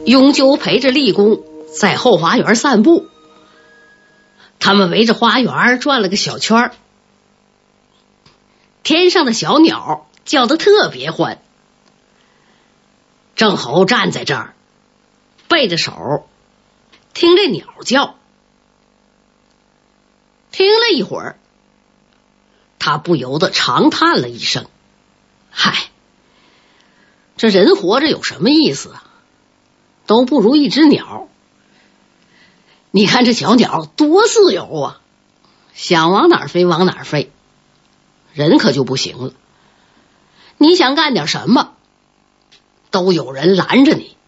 永久陪着厉公在后花园散步，他们围着花园转了个小圈，天上的小鸟叫得特别欢。郑侯站在这儿，背着手听这鸟叫，听了一会儿，他不由得长叹了一声：嗨，这人活着有什么意思啊？都不如一只鸟。你看这小鸟多自由啊，想往哪儿飞往哪儿飞。人可就不行了，你想干点什么都有人拦着你。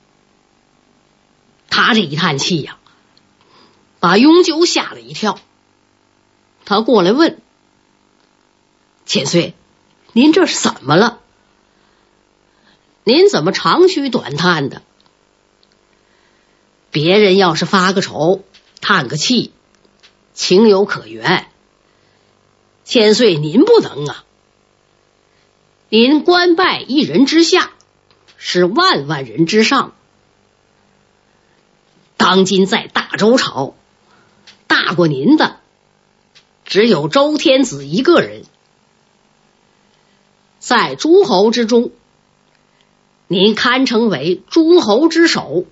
他这一叹气呀，把雍纠吓了一跳。他过来问：千岁，您这是怎么了？您怎么长吁短叹的？别人要是发个愁叹个气，情有可原，千岁您不能啊。您官拜一人之下，是万万人之上。当今在大周朝，大过您的只有周天子一个人。在诸侯之中，您堪称为诸侯之首。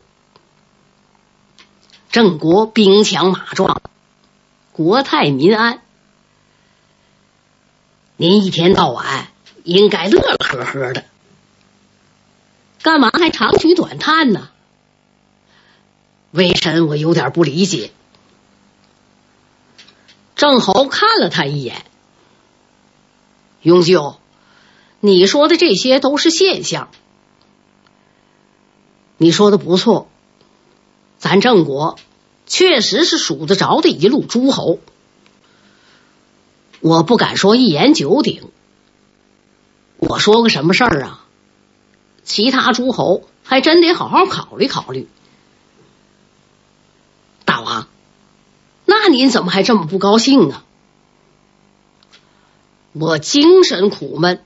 郑国兵强马壮，国泰民安，您一天到晚应该乐乐呵呵的，干嘛还长吁短叹呢？微臣我有点不理解。郑侯看了他一眼：雍纠，你说的这些都是现象。你说的不错，咱郑国确实是数得着的一路诸侯，我不敢说一言九鼎。我说个什么事儿啊？其他诸侯还真得好好考虑考虑。大王，那您怎么还这么不高兴呢？我精神苦闷。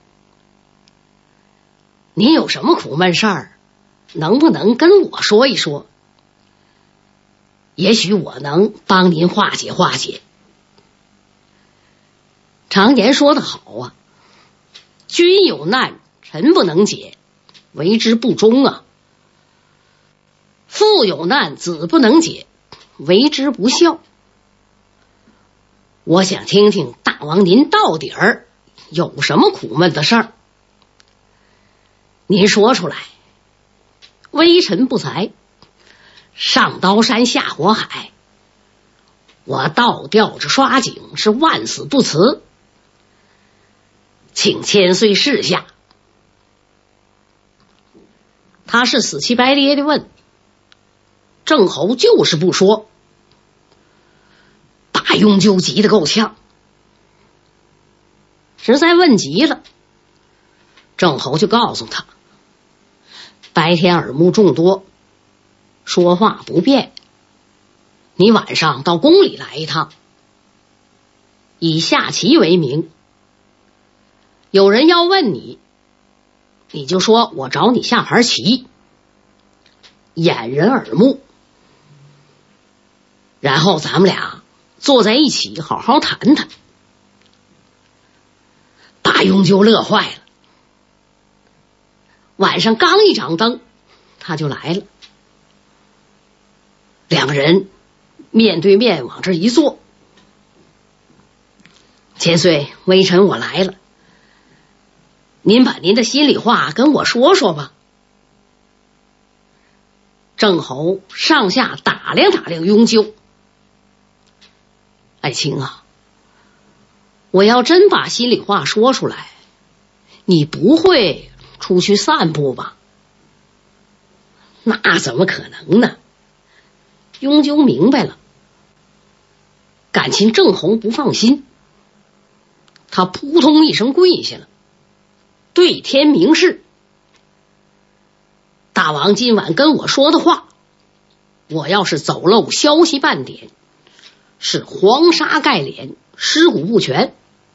您有什么苦闷事儿，能不能跟我说一说？也许我能帮您化解化解。常言说得好啊，君有难，臣不能解，为之不忠啊。父有难，子不能解，为之不孝。我想听听大王您到底有什么苦闷的事儿，您说出来。微臣不才，上刀山下火海，我倒吊着刷井，是万死不辞，请千岁示下。他是死乞白咧的问，郑侯就是不说，把雍纠急得够呛，实在问急了。郑侯就告诉他，白天耳目众多，说话不便，你晚上到宫里来一趟，以下棋为名，有人要问你，你就说我找你下盘棋，掩人耳目，然后咱们俩坐在一起好好谈谈。大雍就乐坏了，晚上刚一掌灯，他就来了。两个人面对面往这一坐。千岁，微臣我来了，您把您的心里话跟我说说吧。郑侯上下打量打量雍纠，爱卿啊，我要真把心里话说出来，你不会出去散步吧？那怎么可能呢？雍纠明白了，感情郑侯不放心，他扑通一声跪下了，对天明誓，大王今晚跟我说的话，我要是走漏消息半点，是黄沙盖脸，尸骨不全。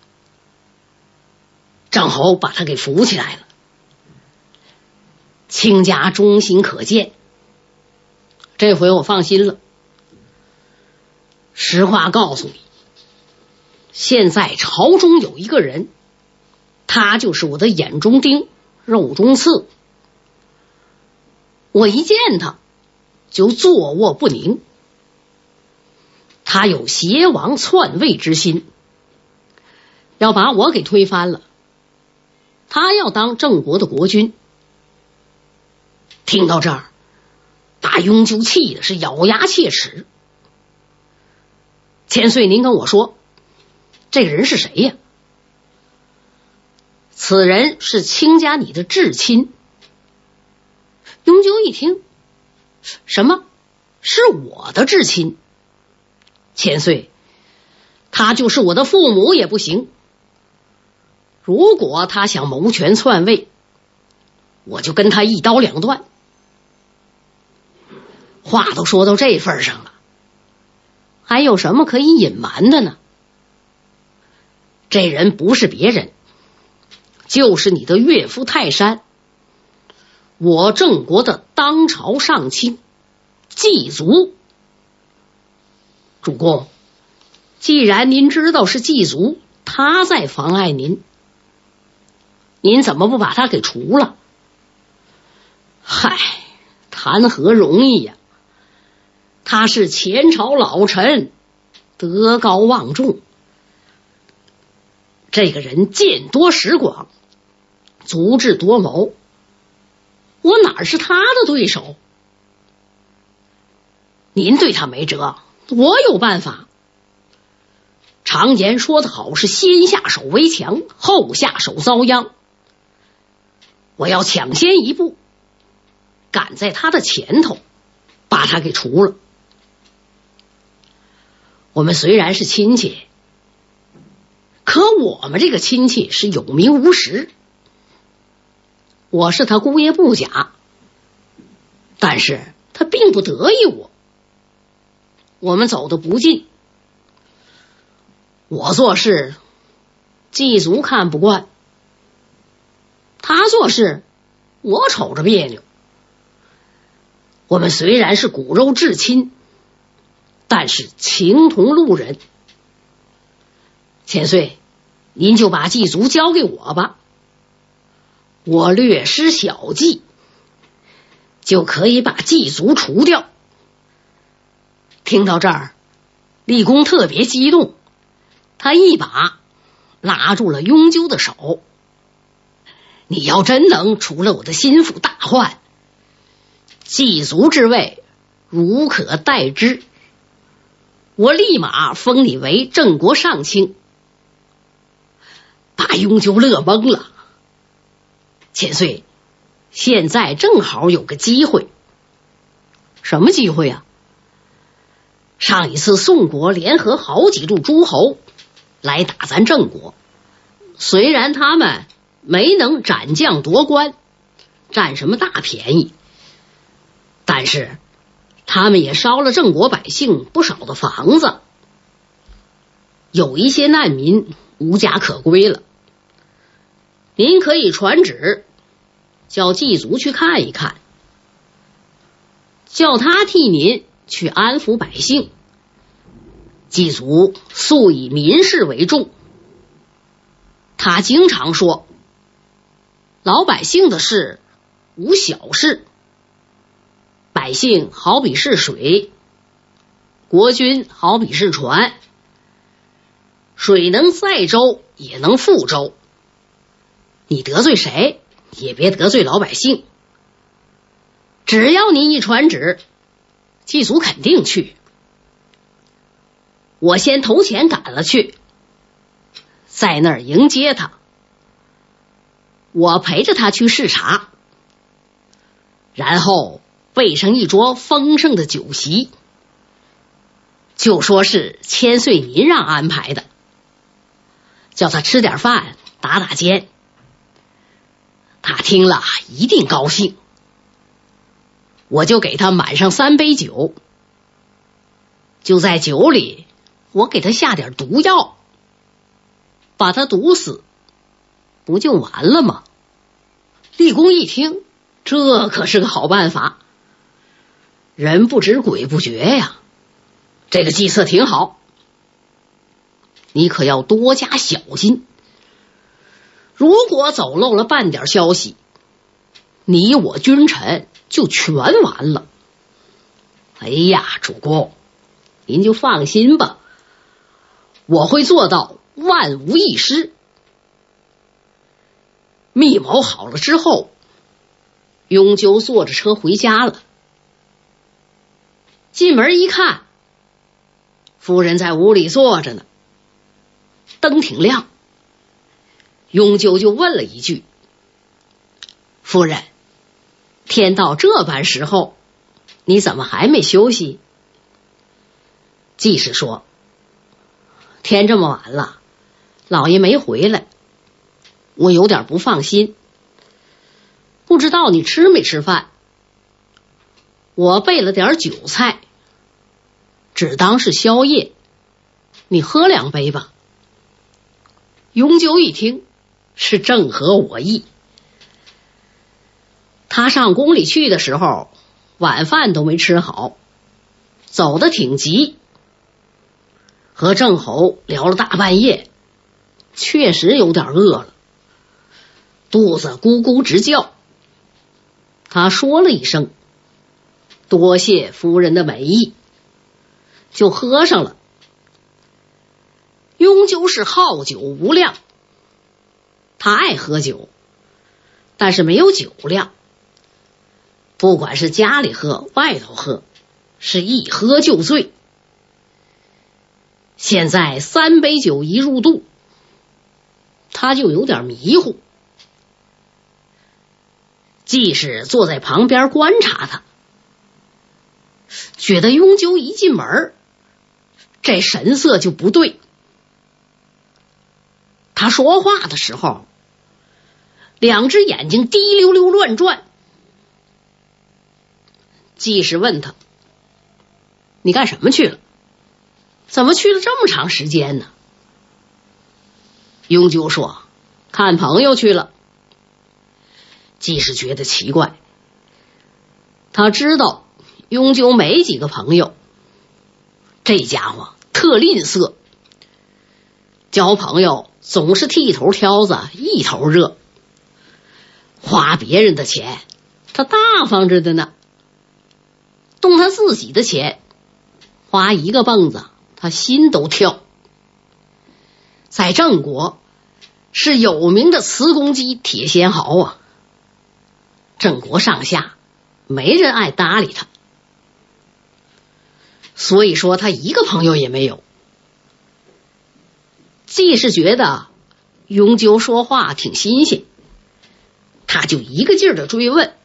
郑侯把他给扶起来了，卿家忠心可见， 这回我放心了。实话告诉你，现在朝中有一个人，他就是我的眼中钉、肉中刺。我一见他就坐卧不宁。他有挟王篡位之心，要把我给推翻了。他要当郑国的国君。听到这儿，把雍纠气的是咬牙切齿。千岁，您跟我说，这个人是谁呀？此人是卿家你的至亲。雍纠一听，什么？是我的至亲？千岁，他就是我的父母也不行。如果他想谋权篡位，我就跟他一刀两断。话都说到这份上了，还有什么可以隐瞒的呢？这人不是别人，就是你的岳父泰山，我郑国的当朝上卿季族。主公，既然您知道是季族，他在妨碍您，您怎么不把他给除了？嗨，谈何容易呀！他是前朝老臣，德高望重。这个人见多识广，足智多谋，我哪是他的对手？您对他没辙，我有办法。常言说得好，是先下手为强，后下手遭殃。我要抢先一步，赶在他的前头，把他给除了。我们虽然是亲戚，可我们这个亲戚是有名无实。我是他姑爷不假，但是他并不得意我。我们走得不近，我做事季族看不惯，他做事我瞅着别扭。我们虽然是骨肉至亲，但是情同路人。千岁，您就把季族交给我吧，我略施小计，就可以把季族除掉。听到这儿，厉公特别激动，他一把拉住了雍纠的手。你要真能除了我的心腹大患，季族之位如可待之，我立马封你为郑国上卿。把雍纠乐懵了。千岁，现在正好有个机会。什么机会啊？上一次宋国联合好几路诸侯来打咱郑国，虽然他们没能斩将夺关，占什么大便宜，但是他们也烧了郑国百姓不少的房子，有一些难民无家可归了。您可以传旨叫季族去看一看，叫他替您去安抚百姓。季族素以民事为重，他经常说，老百姓的事无小事，百姓好比是水，国君好比是船，水能载舟也能覆舟，你得罪谁也别得罪老百姓。只要你一传旨，季族肯定去。我先投钱赶了去，在那儿迎接他，我陪着他去视察，然后备上一桌丰盛的酒席，就说是千岁您让安排的，叫他吃点饭打打尖。他听了一定高兴，我就给他满上3杯酒，就在酒里我给他下点毒药，把他毒死，不就完了吗？厉公一听，这可是个好办法。 人不知鬼不觉呀。这个计策挺好，你可要多加小心。如果走漏了半点消息，你我君臣就全完了。哎呀，主公，您就放心吧，我会做到万无一失。密谋好了之后，雍纠坐着车回家了。进门一看，夫人在屋里坐着呢，灯挺亮。雍纠就问了一句：夫人，天到这般时候，你怎么还没休息？季氏说：天这么晚了，老爷没回来，我有点不放心，不知道你吃没吃饭。我备了点酒菜，只当是宵夜，你喝2杯吧。雍纠一听，是正合我意。他上宫里去的时候，晚饭都没吃好，走得挺急，和郑侯聊了大半夜，确实有点饿了，肚子咕咕直叫。他说了一声多谢夫人的美意，就喝上了。雍纠是好酒无量，他爱喝酒，但是没有酒量，不管是家里喝外头喝，是一喝就醉。现在3杯酒一入肚，他就有点迷糊。季氏坐在旁边观察他，觉得雍纠一进门，这神色就不对。他说话的时候，2只眼睛滴溜溜乱转。季氏问他：你干什么去了？怎么去了这么长时间呢？雍纠说：看朋友去了。季氏觉得奇怪，他知道雍纠没几个朋友，这家伙特吝啬，交朋友总是剃头挑子一头热，花别人的钱他大方着的呢，动他自己的钱花一个蹦子他心都跳。在郑国是有名的磁公鸡铁仙豪啊，郑国上下没人爱搭理他，所以说他一个朋友也没有。季氏觉得雍纠说话挺新鲜，他就一个劲儿的追问：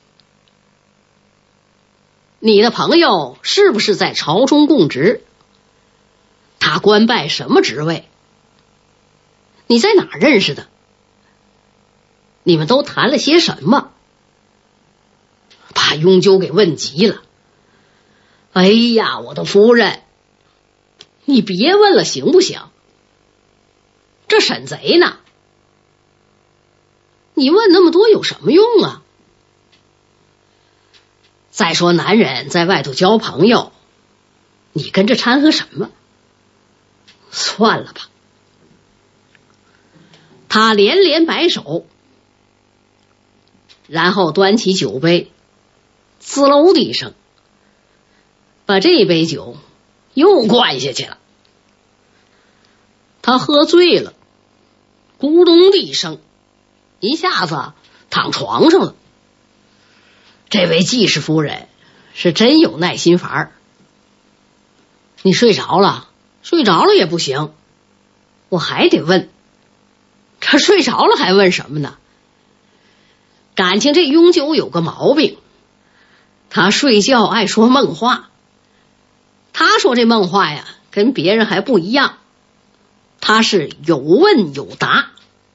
你的朋友是不是在朝中供职？他官拜什么职位？你在哪儿认识的？你们都谈了些什么？把雍纠给问急了。哎呀，我的夫人，你别问了行不行？这审贼呢，你问那么多有什么用啊？再说男人在外头交朋友，你跟着掺和什么？算了吧。他连连摆手，然后端起酒杯，滋喽的一声，把这杯酒又灌下去了。他喝醉了，咕咚的一声，一下子躺床上了。这位季氏夫人是真有耐心法儿。你睡着了？睡着了也不行，我还得问。这睡着了还问什么呢？感情这雍纠有个毛病，他睡觉爱说梦话。他说这梦话呀，跟别人还不一样，他是有问有答。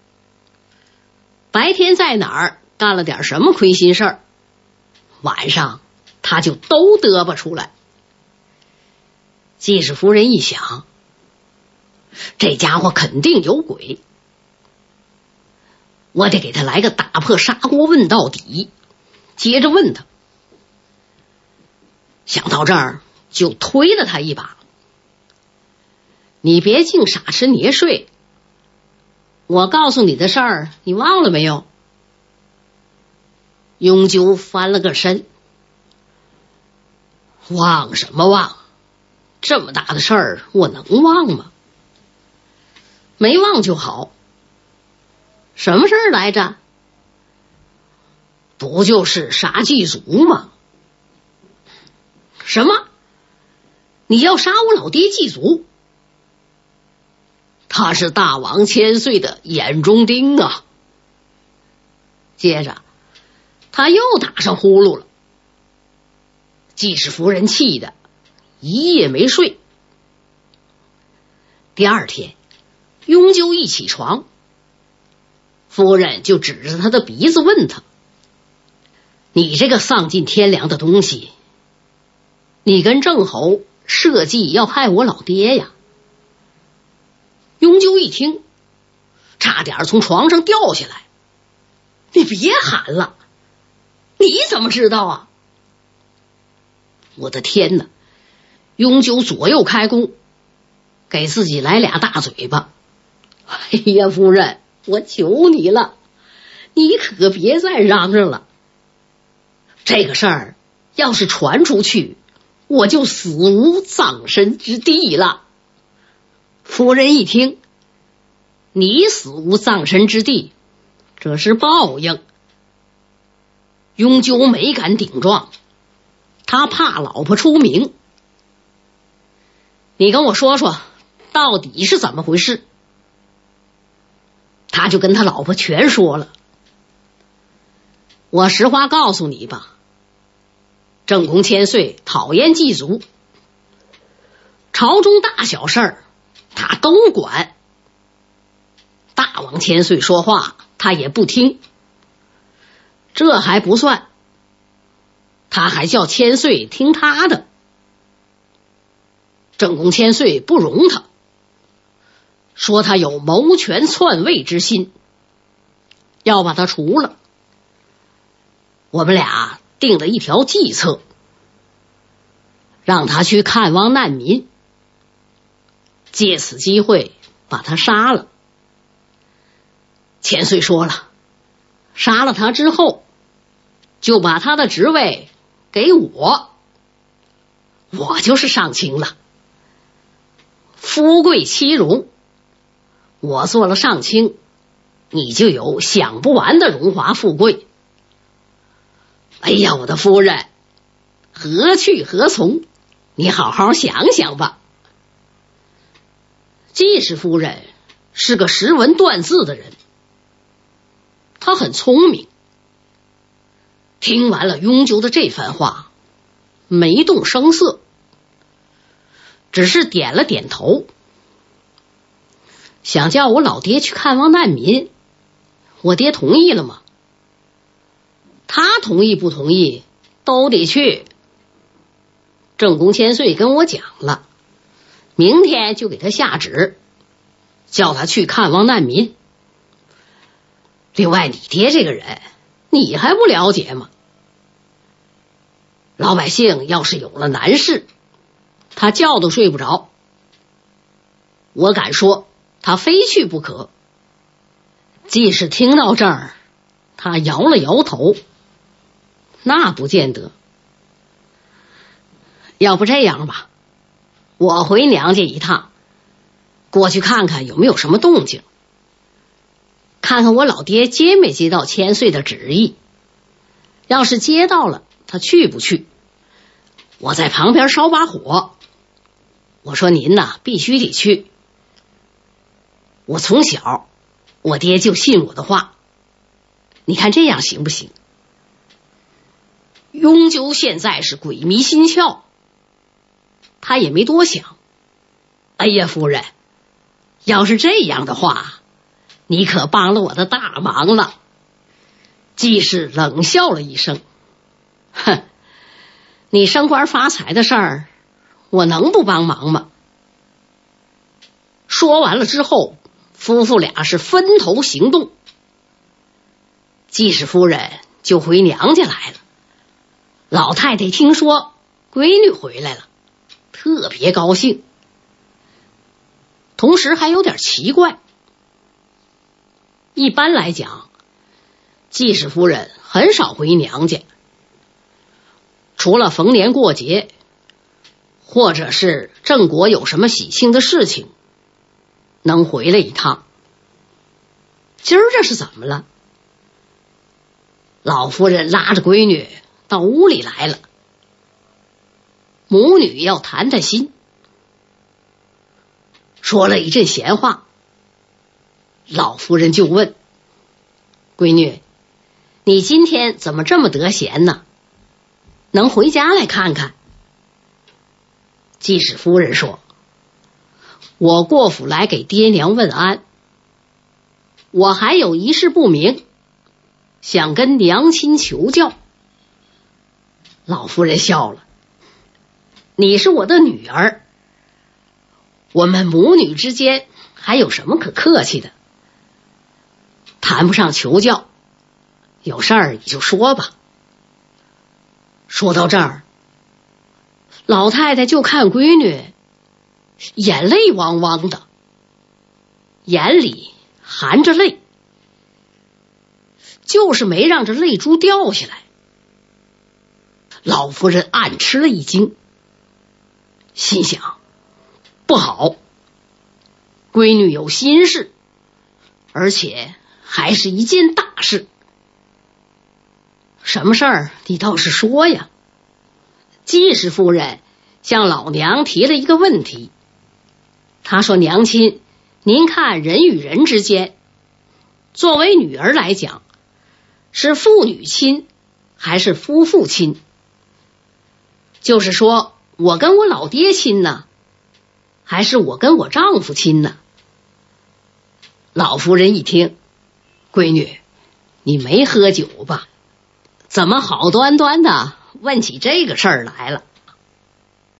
白天在哪儿干了点什么亏心事儿，晚上他就都嘚吧出来。季氏夫人一想，这家伙肯定有鬼，我得给他来个打破砂锅问到底。接着问他： 想到这儿，就推了他一把：“你别净傻吃捏睡，我告诉你的事儿，你忘了没有？”雍纠翻了个身：“忘什么忘？这么大的事儿，我能忘吗？没忘就好。什么事儿来着？不就是杀祭祖吗？”“什么？你要杀我老爹祭祖？他是大王千岁的眼中钉啊！”接着他又打上呼噜了。季氏夫人气得一夜没睡。第二天，雍纠一起床，夫人就指着他的鼻子问他：“你这个丧尽天良的东西，你跟郑侯设计要害我老爹呀？”雍纠一听，差点从床上掉下来：“你别喊了，你怎么知道啊？”我的天哪！雍纠左右开弓，给自己来俩大嘴巴。“哎呀，夫人，我求你了，你可别再嚷嚷了。这个事儿要是传出去，我就死无葬身之地了。”夫人一听，你死无葬身之地，这是报应。雍纠没敢顶撞，他怕老婆出名。“你跟我说说，到底是怎么回事？”他就跟他老婆全说了。“我实话告诉你吧，正宫千岁讨厌祭祖，朝中大小事儿他都管，大王千岁说话他也不听。这还不算，他还叫千岁听他的。正宫千岁不容他，说他有谋权篡位之心，要把他除了。我们俩定了一条计策，让他去看望难民，借此机会把他杀了。千岁说了，杀了他之后，就把他的职位给我，我就是上卿了。富贵妻荣，我做了上卿，你就有享不完的荣华富贵。哎呀，我的夫人，何去何从？你好好想想吧。”季氏夫人是个识文断字的人，她很聪明。听完了雍纠的这番话，没动声色，只是点了点头。想叫我老爹去看望难民，我爹同意了吗？他同意不同意都得去。正宫千岁跟我讲了，明天就给他下旨，叫他去看望难民。另外，你爹这个人你还不了解吗？老百姓要是有了难事，他觉都睡不着，我敢说他非去不可。即使听到这儿，他摇了摇头，那不见得。要不这样吧，我回娘家一趟，过去看看有没有什么动静，看看我老爹接没接到千岁的旨意。要是接到了，他去不去？我在旁边烧把火，我说您呐，必须得去。我从小，我爹就信我的话，你看这样行不行？雍纠现在是鬼迷心窍，他也没多想。哎呀，夫人，要是这样的话，你可帮了我的大忙了。季氏冷笑了一声，哼，你升官发财的事儿，我能不帮忙吗？说完了之后，夫妇俩是分头行动。季氏夫人就回娘家来了。老太太听说闺女回来了，特别高兴，同时还有点奇怪。一般来讲，季氏夫人很少回娘家，除了逢年过节，或者是郑国有什么喜庆的事情，能回来一趟。今儿这是怎么了？老夫人拉着闺女到屋里来了，母女要谈谈心，说了一阵闲话。老夫人就问：闺女，你今天怎么这么得闲呢？能回家来看看？季氏夫人说：我过府来给爹娘问安，我还有一事不明，想跟娘亲求教。老夫人笑了：你是我的女儿，我们母女之间还有什么可客气的？谈不上求教，有事儿你就说吧。说到这儿，老太太就看闺女眼泪汪汪的，眼里含着泪，就是没让这泪珠掉下来。老夫人暗吃了一惊，心想不好，闺女有心事，而且还是一件大事。什么事儿你倒是说呀。季氏夫人向老娘提了一个问题，她说：娘亲，您看人与人之间，作为女儿来讲，是父女亲还是夫妇亲？就是说我跟我老爹亲呢，还是我跟我丈夫亲呢？老夫人一听，闺女，你没喝酒吧？怎么好端端的问起这个事儿来了？